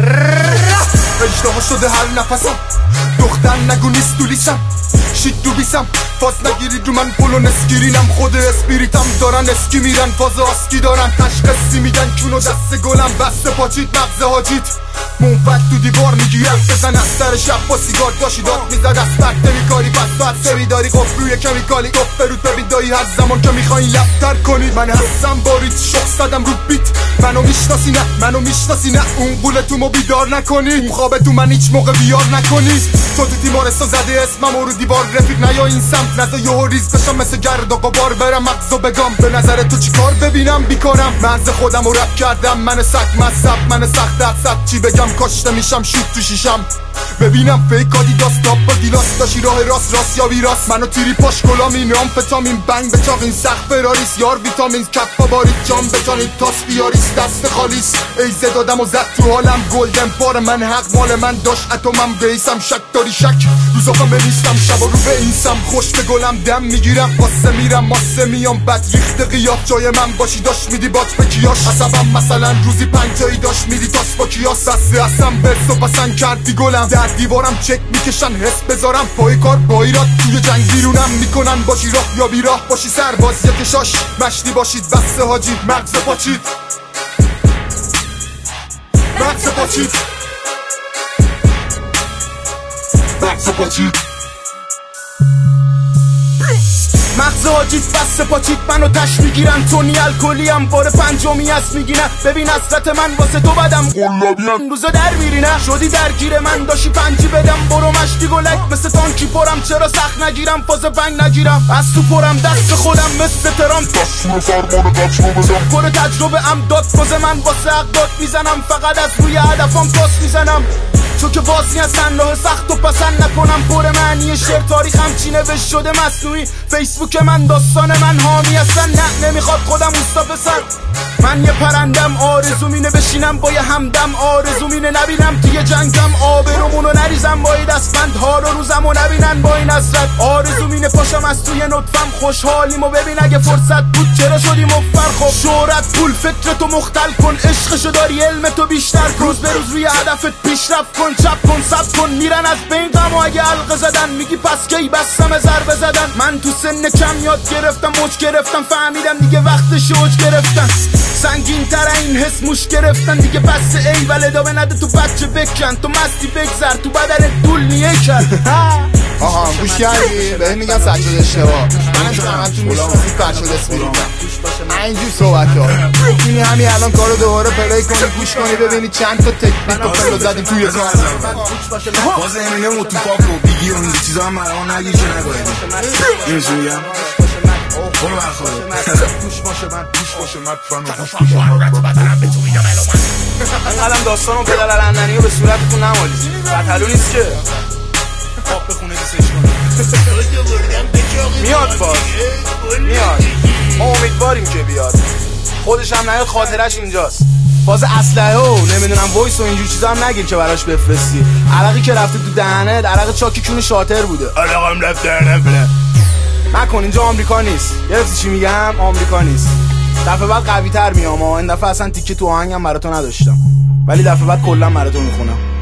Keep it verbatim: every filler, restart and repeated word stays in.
اجدها شده هر نفسم، دختر نگو نیست تو لیسم، شید دو بیسم، فاز نگیرید رو من پولو نسگیرینم، خود اسپیریتم دارن اسکی میرن، فاز آسکی دارن تشخصی میگن کونو دست گلم، بسته پاچید مغزه حاجید منفت تو دیوار میگی رفت بزن از سر شب با سیگار داشی داد میزد از فرد نمیکاری پس بعد سری داری قف روی کمیکالی گفت برود ببین دایی هر زمان که میخوایی لفتر کنید من هستم بارید شخص زدم رو بیت منو میشناسی نه منو میشناسی نه اون قوله تو مو بیدار نکنید اون خوابه تو من هیچ موقع بیار نکنید تو تو تیمارستان زده اسمم رو دیوار رفیق نیا این سمت نزا یهو ریز بشم مثل گرد و غبار برم مغزو بگم به نظر تو چیکار ببینم بیکنم منز خودم رو رپ کردم من سگ مصب من سخت درصد چی بگم کاشته میشم شیت تو شیشم ببینم فیک آدیداس تاپ با گیلاس داشی راه راست راست یا ویراس منو تیری پاش گلام این رام فتامین بنگ به چاق این سخت فراریس یار ویتامین کفا بارید جام بتانید تاس بیاریس دست خالیس ایزه دادم و زد تو حالم گلدن بار من حق مال من داشت اتمم گیسم شک داری شک روزاقم بنیستم شب و رو به اینسم خوش به گلم دم میگیرم واسه میرم ماسه میام بد ریخت قیاف جای من باشی داشت میدی باج به کیاش عصبم مثلا روزی پنجایی داشت میدی تاس با کیاس دسته هستم برسو پسند کردی گلم در دیوارم چک میکشن حس بذارم پای کار بایرات توی جنگ بیرونم میکنن باشی راه یا بیراه باشی سرباز یا کشاش مشتی باشید بسته حاجی مغز پاچید مغز پاچید مغز پاچید مغز حاجید بسته پاچید منو تش میگیرن تونی الکلیم بار پنجمی هست میگی نه ببین حسرت من واسه تو بدم قلابیم روزا در میری نه شدی درگیر من داشی پنجی بدم برو مشتی گلک مثل تانکی پرم چرا سخت نگیرم فاز بنگ نگیرم از تو پرم دست خودم مثل ترام دستور فرمان قطر رو بدم پر تجربه ام داد فاز من واسه اقداد میزنم فقط از روی هدفم پاس میزنم چون که بازی هستن راه سخت و پسند نکنم پر معنی شعر تاریخ همچی نوشت شده مصنوعی فیسبوک من داستان من حامی هستن نه نمیخواد خودم اوستا پسر من یه پرندم آرزو مینه بشینم با یه همدم آرزو مینه نبینم توی جنگم آبرومونو نریزم با یه دستبند ها رو روزمو نبینن با این حسرت آرزو مینه پاشم از توی نطفم خوشحالیمو ببین اگه فرصت بود چرا شدی مفر خب شهرت پول فکرتو مختل کن عشقشو داری علمتو بیشتر کن روز به روز روی هدفت پیشرفت کن چپ کن سب کن میرن از بین غم و اگه حلقه زدن میگی پس کی بستم ضربه زدن من تو سن کم یاد گرفتم موج گرفتم فهمیدم دیگه وقتش اوج گرفتن سنگین تر این حس موش گرفتن دیگه بس ای ولی ادامه نده تو بچه بکن تو مستی بگذر تو بدن دول نیه کرد آها گوش کردی؟ بهم میگن سجاد اشتباه من تو همه تو میشناسی فرشاد اسپریتم اینجور صحبت ها میتونی همین الان کارو دوباره پلی کنی گوش کنی ببینی چند تا تکنیک و فلو زدیم توی کار باز امینه موتوپاک و بیگی و اینجا چیزا هم مرا نگی که نگاهیم یه چی میگم برو برخواه گوش باشه من گوش باشه من فنو گوش باشه من قلم داستان و پدر لندنی رو به صورتتون نمالیزی بطلو نیست که خواب بخونه دیسش کنه میاد باز میاد ما امیدواریم که بیاد خودش هم نیاد خاطرش اینجاست باز اسلحه و نمیدونم وایس و اینجور چیزا هم نگیر که براش بفرستی عرقی که رفته تو دهنت عرق چاکی کون شاطر بوده عرقم رفته دهنه نکن اینجا آمریکا نیست گرفتی چی میگم آمریکا نیست دفعه بعد قوی تر میام این دفعه اصلا تیکه تو آهنگم براتون نداشتم ولی دفعه بعد کلا براتون میخونم